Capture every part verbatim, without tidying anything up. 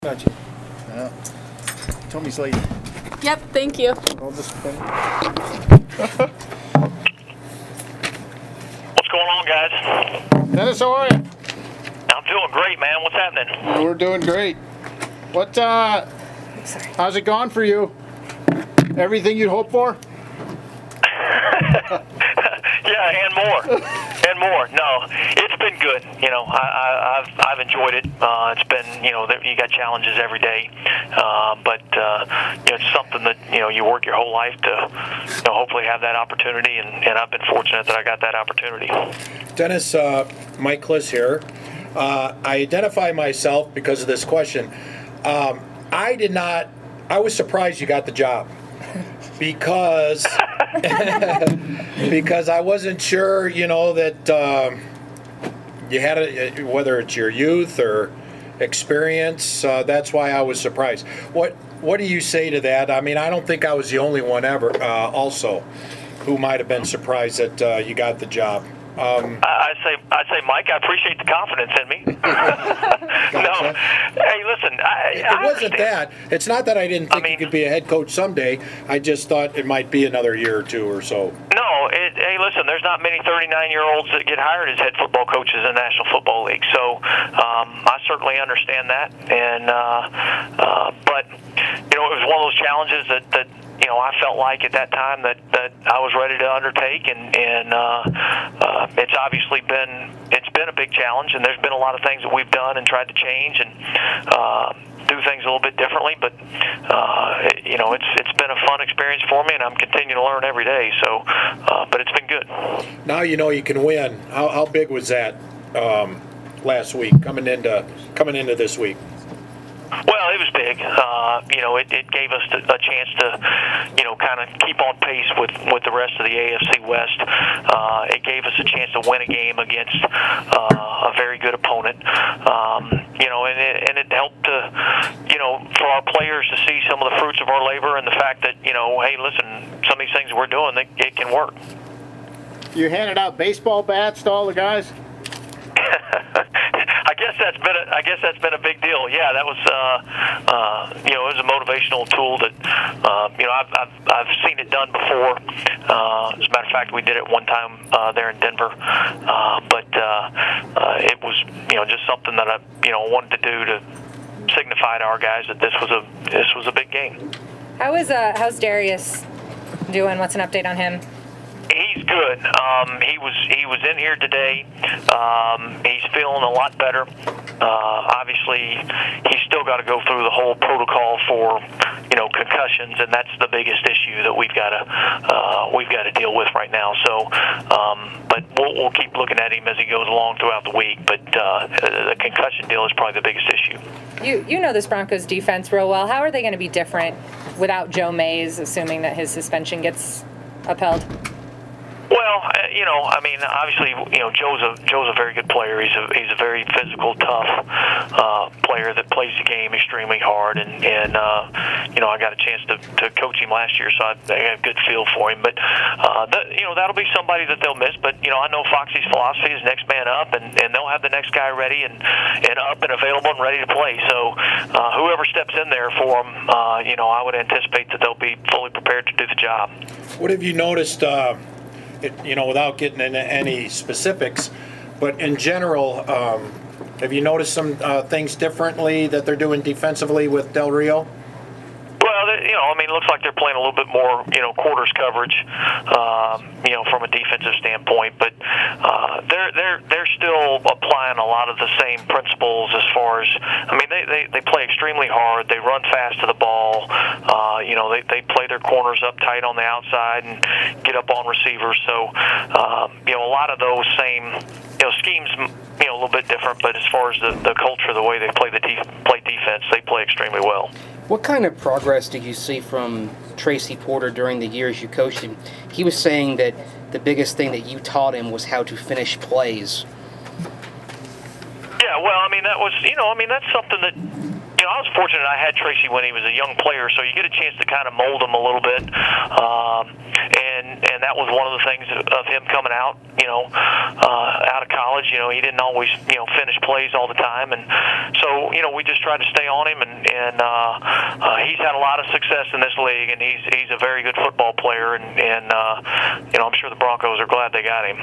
Got you. Yeah. Tommy's late. Yep, thank you. I'll just What's going on, guys? Dennis, how are you? I'm doing great, man. What's happening? We're doing great. What, uh, how's it gone for you? Everything you'd hope for? Yeah, and more, and more. No, it's been good. You know, I, I, I've I've enjoyed it. Uh, it's been, you know, there, you got challenges every day, uh, but uh, you know, it's something that you know you work your whole life to, you know, hopefully have that opportunity, and, and I've been fortunate that I got that opportunity. Dennis, uh, Mike Kliss here. Uh, I identify myself because of this question. Um, I did not. I was surprised you got the job because. because I wasn't sure, you know, that um, you had a, whether it's your youth or experience. Uh, that's why I was surprised. What What do you say to that? I mean, I don't think I was the only one ever, uh, also, who might have been surprised that uh, you got the job. Um, I say, I say, Mike, I appreciate the confidence in me. No, hey, listen, I, it I wasn't understand. that. It's not that I didn't think I mean, you could be a head coach someday. I just thought it might be another year or two or so. No, it, hey, listen, there's not many thirty-nine-year-olds that get hired as head football coaches in the National Football League. So um, I certainly understand that. And uh, uh, but, you know, it was one of those challenges that, that you know, I felt like at that time that, that I was ready to undertake, and, and uh, uh, it's obviously been it's been a big challenge, and there's been a lot of things that we've done and tried to change and uh, do things a little bit differently. But uh, it, you know, it's it's been a fun experience for me, and I'm continuing to learn every day. So, uh, but it's been good. Now you know you can win. How, how big was that um, last week coming into coming into this week? Well, it was big. Uh, you know, it, it gave us a chance to, you know, kind of keep on pace with, with the rest of the A F C West. Uh, it gave us a chance to win a game against uh, a very good opponent. Um, you know, and it, and it helped to, you know, for our players to see some of the fruits of our labor and the fact that, you know, hey, listen, some of these things we're doing, they, it can work. You handed out baseball bats to all the guys? I guess that's been a, I guess that's been a big deal. Yeah, that was uh, uh, you know, it was a motivational tool that uh, you know I've, I've I've seen it done before. Uh, as a matter of fact, we did it one time uh, there in Denver, uh, but uh, uh, it was you know just something that I you know wanted to do to signify to our guys that this was a this was a big game. How is uh how's Darius doing? What's an update on him? He's good. Um, he was he was in here today. Um, he's feeling a lot better. Uh, obviously, he's still got to go through the whole protocol for you know concussions, and that's the biggest issue that we've got to uh, we've got to deal with right now. So, um, but we'll, we'll keep looking at him as he goes along throughout the week. But uh, the concussion deal is probably the biggest issue. You you know this Broncos defense real well. How are they going to be different without Joe Mays, assuming that his suspension gets upheld? Well, you know, I mean, obviously, you know, Joe's a Joe's a very good player. He's a he's a very physical, tough uh, player that plays the game extremely hard. And and uh, you know, I got a chance to, to coach him last year, so I, I got a good feel for him. But uh, that, you know, that'll be somebody that they'll miss. But you know, I know Foxy's philosophy is next man up, and, and they'll have the next guy ready and, and up and available and ready to play. So uh, whoever steps in there for them, uh, you know, I would anticipate that they'll be fully prepared to do the job. What have you noticed? Uh, It, you know, without getting into any specifics, but in general, um, have you noticed some uh, things differently that they're doing defensively with Del Rio? Well, you know, I mean, it looks like they're playing a little bit more, you know, quarters coverage, um, you know, from a defensive standpoint. But uh, they're they're they're still applying a lot of the same principles as far as, I mean, they, they, they play extremely hard. They run fast to the ball. Uh, you know, they, they play their corners up tight on the outside and get up on receivers. So, um, you know, a lot of those same, you know, schemes, you know, a little bit different. But as far as the, the culture, the way they play the de- play defense, they play extremely well. What kind of progress did you see from Tracy Porter during the years you coached him? He was saying that the biggest thing that you taught him was how to finish plays. Yeah, well, I mean, that was, you know, I mean, that's something that, you know, I was fortunate I had Tracy when he was a young player, so you get a chance to kind of mold him a little bit. Um, and and that was one of the things of him coming out, you know, uh, out of college. You know, he didn't always, you know, finish plays all the time, and so you know we just tried to stay on him, and and uh, uh, he's had a lot of success in this league, and he's he's a very good football player, and and uh, you know I'm sure the Broncos are glad they got him.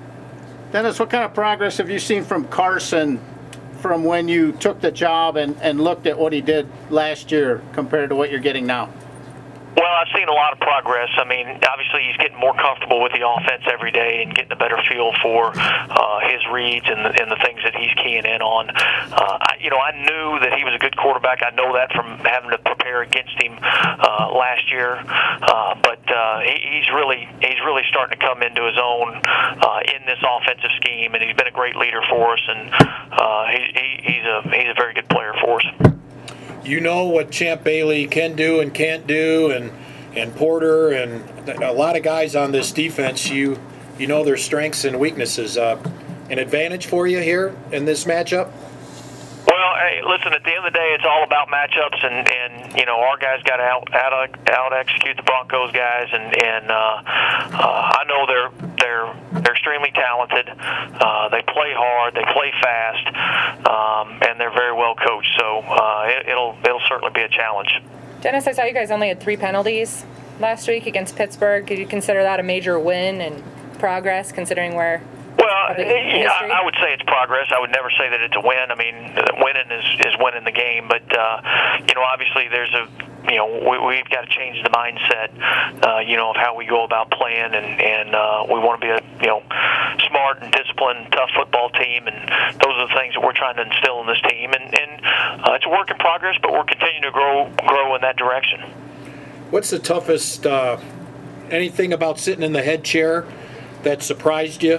Dennis, what kind of progress have you seen from Carson from when you took the job and, and looked at what he did last year compared to what you're getting now? Well, I've seen a lot of progress. I mean, obviously he's getting more comfortable with the offense every day and getting a better feel for uh, his reads and the, and the things that he's keying in on. Uh, I, you know, I knew that he was a good quarterback. I know that from having to prepare against him uh, last year. Uh, but uh, he, he's really he's really starting to come into his own uh, in this offensive scheme, and he's been a great leader for us. And uh, he, he, he's a he's a very good player for us. You know what Champ Bailey can do and can't do, and and Porter and a lot of guys on this defense. You you know their strengths and weaknesses. Uh, an advantage for you here in this matchup? Well, hey, listen. At the end of the day, it's all about matchups, and, and you know our guys got to out out out execute the Broncos guys, and and uh, uh, I know they're they're they're extremely talented. Uh, they play hard, they play fast, um, and they're very well coached. So uh, it, it'll it'll certainly be a challenge. Dennis, I saw you guys only had three penalties last week against Pittsburgh. Could you consider that a major win and progress, considering where? Well, yeah, I would say it's progress. I would never say that it's a win. I mean, winning is, is winning the game. But, uh, you know, obviously there's a, you know, we, we've got to change the mindset, uh, you know, of how we go about playing. And, and uh, we want to be a, you know, smart and disciplined, tough football team. And those are the things that we're trying to instill in this team. And, and uh, it's a work in progress, but we're continuing to grow, grow in that direction. What's the toughest, uh, anything about sitting in the head chair that surprised you?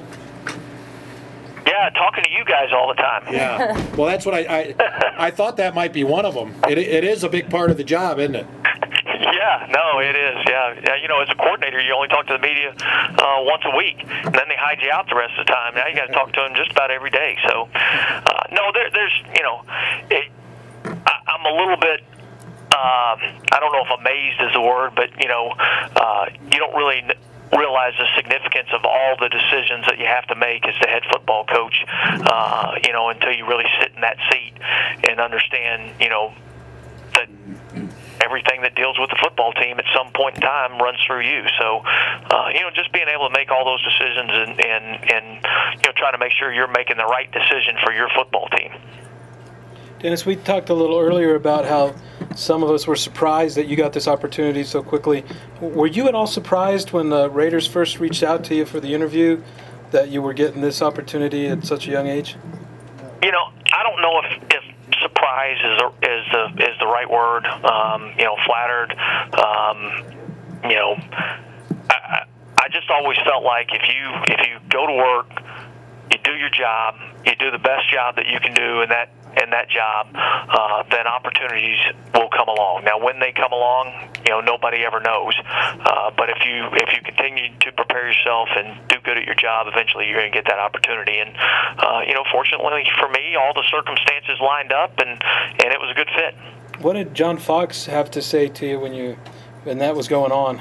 Yeah, talking to you guys all the time. Yeah. Well, that's what I, I I thought that might be one of them. It it is a big part of the job, isn't it? Yeah, no, it is. Yeah, yeah. You know, as a coordinator, you only talk to the media uh, once a week, and then they hide you out the rest of the time. Now you got to talk to them just about every day. So, uh, no, there, there's, you know, it, I, I'm a little bit. Uh, I don't know if amazed is the word, but you know, uh, you don't really realize the significance of all the decisions that you have to make as the head football coach, uh, you know, until you really sit in that seat and understand, you know, that everything that deals with the football team at some point in time runs through you. So, uh, you know, just being able to make all those decisions and, and, and, you know, trying to make sure you're making the right decision for your football team. Dennis, we talked a little earlier about how some of us were surprised that you got this opportunity so quickly. Were you at all surprised when the Raiders first reached out to you for the interview that you were getting this opportunity at such a young age? You know, I don't know if, if surprise is the, is the is the right word. Um, you know, flattered. Um, you know, I, I just always felt like if you if you go to work, you do your job, you do the best job that you can do, and that. in that job, uh, then opportunities will come along. Now, when they come along, you know, nobody ever knows. Uh, but if you if you continue to prepare yourself and do good at your job, eventually you're going to get that opportunity. And uh, you know, fortunately for me, all the circumstances lined up, and and it was a good fit. What did John Fox have to say to you when you when that was going on?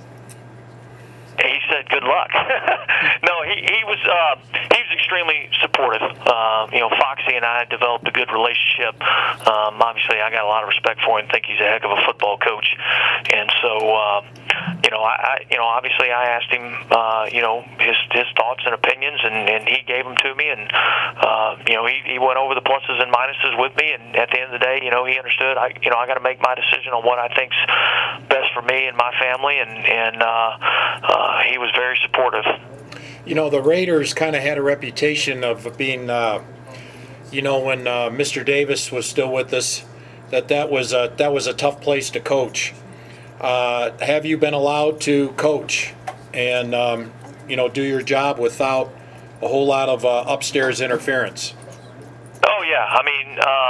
He said, "Good luck." no, he he was uh, he was extremely supportive. Uh, you know, Foxy and I developed a good relationship. Um, obviously, I got a lot of respect for him. Think he's a heck of a football coach, and so uh, you know, I, I you know obviously I asked him uh, you know his his thoughts and opinions, and, and he gave them to me, and uh, you know he, he went over the pluses and minuses with me, and at the end of the day, you know he understood. I you know I got to make my decision on what I think's best for me and my family, and and. Uh, uh, Uh, he was very supportive. You know, the Raiders kind of had a reputation of being, uh, you know, when uh, Mister Davis was still with us, that that was a, that was a tough place to coach. Uh, have you been allowed to coach and, um, you know, do your job without a whole lot of uh, upstairs interference? Oh, yeah. I mean, um,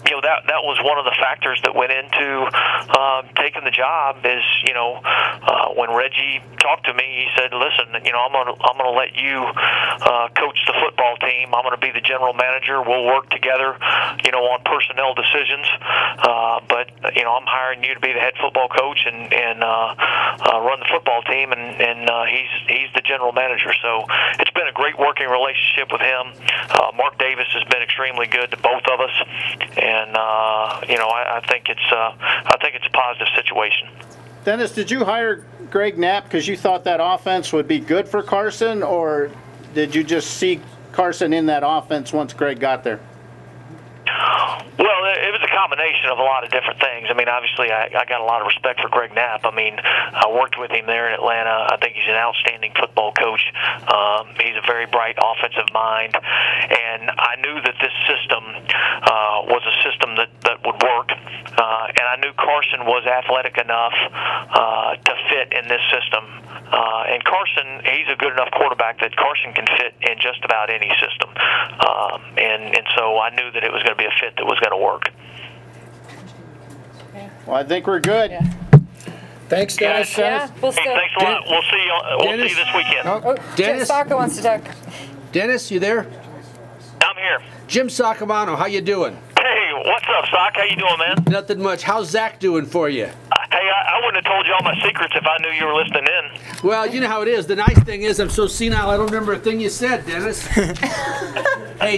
you know, that that was one of the factors that went into um, taking the job. Is you know, uh, when Reggie talked to me, he said, "Listen, you know, I'm gonna I'm gonna let you uh, coach the football team. I'm gonna be the general manager. We'll work together, you know, on personnel decisions. Uh, but you know, I'm hiring you to be the head football coach and and uh, uh, run the football team, and and uh, he's he's the general manager. So it's been a great working relationship with him. Uh, Mark Davis has been extremely good to both of us, and uh, you know, I, I think it's uh, I think it's a positive situation. Dennis, did you hire Greg Knapp because you thought that offense would be good for Carson, or did you just see Carson in that offense once Greg got there? Well, it was a combination of a lot of different things. I mean, obviously, I, I got a lot of respect for Greg Knapp. I mean, I worked with him there in Atlanta. I think he's an outstanding football coach. Um, he's a very bright offensive mind. And I knew that this system uh, was a system that, that would work. Uh, and I knew Carson was athletic enough uh, to fit in this system. Uh, and Carson, he's a good enough quarterback that Carson can fit in just about any system. Um, and, and so I knew that it was going to be a fit that was going to work. Well, I think we're good. Yeah. Thanks, Dennis. Yeah, we'll Hey, still. thanks a lot. We'll see you. We'll Dennis? see you this weekend. Oh, Oh, Jim Dennis, Saka wants to talk. Dennis, you there? I'm here. Jim Sacamano, how you doing? Hey, what's up, Sock? How you doing, man? Nothing much. How's Zach doing for you? Hey, I, I wouldn't have told you all my secrets if I knew you were listening in. Well, you know how it is. The nice thing is I'm so senile I don't remember a thing you said, Dennis. Hey,